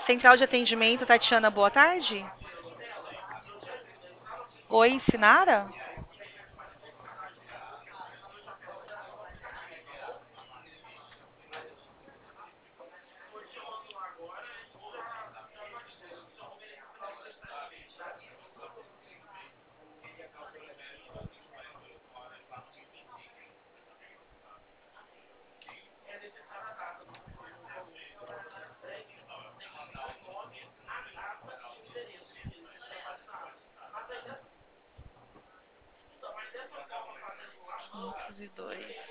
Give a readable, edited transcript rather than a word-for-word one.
Central de atendimento, Tatiana, boa tarde. Oi, Sinara? 502.